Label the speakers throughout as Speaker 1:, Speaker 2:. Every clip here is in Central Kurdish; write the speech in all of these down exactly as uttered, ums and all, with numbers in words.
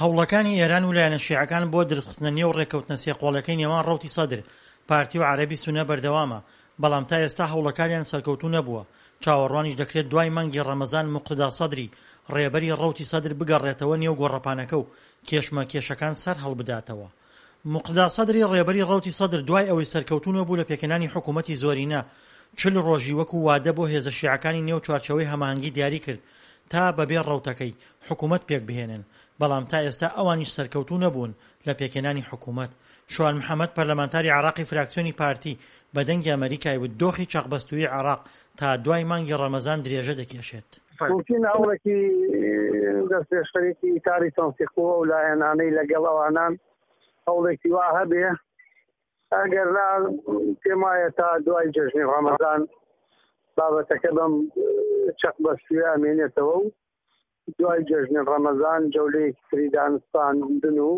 Speaker 1: هەوڵەکانی ئێران و لایەنە شیعەکان بۆ دروستخستنە نێو ڕێکەوتنە سێقۆڵەکەی نێوان ڕەوتی سەدر پارتی و عەرەبی سونە بەردەوامە، بەڵام تا ئێستا هەوڵەکانیان سەرکەوتوو نەبووە. چاوەڕوانیش دەکرێت دوای مانگی ڕەمەزان موقتدا سەدری ڕێبەری ڕەوتی سەدر بگەڕێتەوە نێو گۆڕەپانەکە و کێشمە کێشەکان سەر هەڵبداتەوە. موقتدا سەدری ڕێبەری ڕەوتی سەدر دوای ئەوەی سەرکەوتوو نەبوو لە پێکەنانی حکوومەتی زۆرینە چل ڕۆژی وەکو وادە بۆ هێزە شیعەکانی نێو چوارچەوەی هەماهەنگی دیاری کرد تا بەبێ ڕەوتەکەی حکوومەت پێک بهێنن، بەڵام تا ئێستا ئەوانیش سەرکەوتوو نەبوون لە پێکەنانی حکوومەت. شوان محەممەد پەرلەمانتاری عراقی فراکسیۆنی پارتی بە دەنگی ئەمریکای وت دۆخی چاقبەستووی عراق تا دوای مانگی ڕەمەزان درێژە دەکێشێت.
Speaker 2: ممکن هەوڵێکی دەستپێشخەرێکی تاری تەنسیقەوە و لایەنانەی لەگەڵ ئەوانان هەوڵێکی وا هەبێ، ئەگەر نا پێم وایە تا دوای جەژنی ڕەمەزان بابەتەکە بەم چەقبەستووی ئەمێنێتەوە و دوای جەژنی ڕەمەزان جەولەیەکی تری دانوستاندن و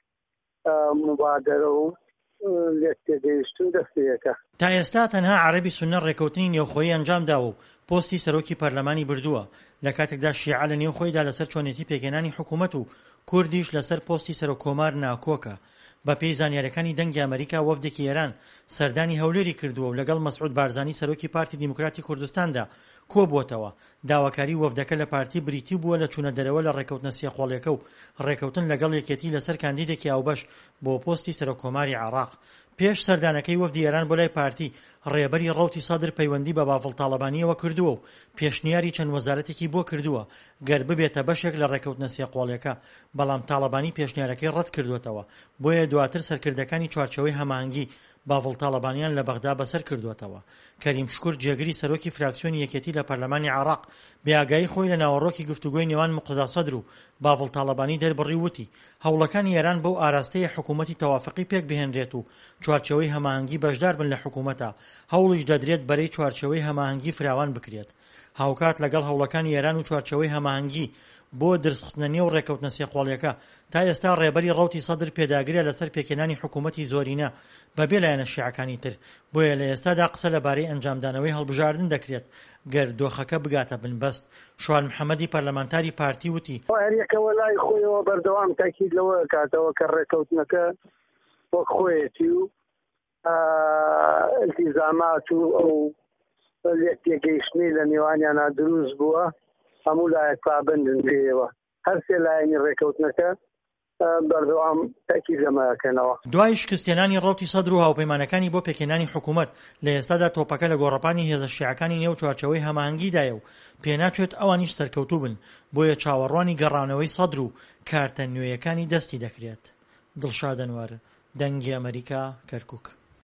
Speaker 2: مبادرە و لێک تێگەیشتن دەستەیەکە.
Speaker 1: تا ئێستا تەنها عەرەبی سونە ڕێکەوتنی نێوخۆیی ئەنجام داوە و پۆستی سەرۆکی پەرلەمانی بردووە، لە کاتێکدا شیعە لە نێوخۆیدا لەسەر چۆنێتی پێکێنانی حکوومەت و کوردیش لەسەر پۆستی سەرۆکۆمار ناکۆکە. بە پێی زانیاریەکانی دەنگی ئەمریکا وەفدێکی ئێران سەردانی هەولێری کردووە و لەگەڵ مەسعود بارزانی سەرۆکی پارتی دیموکراتی کوردستاندا کۆبووەتەوە. داواکاری وەفدەکە لە پارتی بریتی بووە لە چوونە دەرەوە لە ڕێکەوتنە سێقۆڵیەکە و ڕێکەوتن لەگەڵ یەکێتی لەسەر کاندیدێکی ئاوبەش بۆ پۆستی سەرۆکۆماری عراق. پێش سەردانەکەی وەفدی ئێران بۆ لای پارتی ڕێبەری ڕەوتی سەدر پەیوەندی بە باڤڵ تاڵەبانیەوە کردووە و پێشنیاری چەند وەزارەتێکی بۆ کردووە گەر ببێتە بەشێک لە ڕێکەوتنە سێقۆڵیەکە، بەڵام تاڵەبانی پێشنیارەکەی ڕەت کردوێتەوە، بۆیە دواتر سەرکردەکانی چوارچەوەی هەماهەنگی باڤڵ تاڵەبانیان لە بەغدا بەسەر کردوێتەوە. کەریم شکور جێگری سەرۆکی فراکسیۆنی یەکێتی لە پەرلەمانی عراق بێئاگایی خۆی لە ناوەڕۆکی گفتوگۆی نێوان موقتدا سەدر و باڤڵ تاڵەبانی دەربڕی وتی هەوڵەکانی ئێران بەو ئاراستەیە حکوومەتی تەوافقی پێک بهێنرێت و چوارچەوەی هەماهەنگی بەشدار بن لە حکوومەتە، هەوڵیش دەدرێت بەرەی چوارچەوەی هەماهەنگی فراوان بکرێت. هاوکات لەگەڵ هەوڵەکانی ئێران و چوارچەوەی هەماهەنگی بۆ دروستخستنە نێو ڕێکەوتنە سێقۆڵیەکە تا ئێستا ڕێبەری ڕەوتی سەدر پێداگرێت لەسەر پێکێنانی حکوومەتی زۆرینە بەبێ لایەنە شیعەکانی تر، بۆیە لە ئێستادا قسە لەبارەی ئەنجامدانەوەی هەڵبژاردن دەکرێت گەر دۆخەکە بگاتە بنبەست. شوان محەممەدی پەرلەمانتاری پارتی وتی
Speaker 2: هەریەکەوە لای خۆیەوە بەردەوام تاکید لەوە کاتەوە کە ڕێکەوتنەکە وەک خۆیەتی و التیزامات و ئەو لێک تێگەیشتنی لە نێوانیانە دروست بووە، هەموو لایەک پابندن پێیەوە، هەر سێ لایەنی ڕێکەوتنەکە بەردەوام تاکید لەمەکەنەوە.
Speaker 1: دوای شکستێنانی ڕەوتی سەدر و هاوپەیمانەکانی بۆ پێکێنانی حکوومەت لە ئێستادا تۆپەکە لە گۆڕەپانی هێزە شیعەکانی نێو چوارچەوەی هەماهەنگیدایە و پێناچێت ئەوانیش سەرکەوتوو بن، بۆیە چاوەڕوانی گەڕانەوەی سەدر و کارتە نوێیەکانی دەستی دەکرێت. دڵشاد ئەنوەر، دەنگی ئەمریکا، کەرکووک.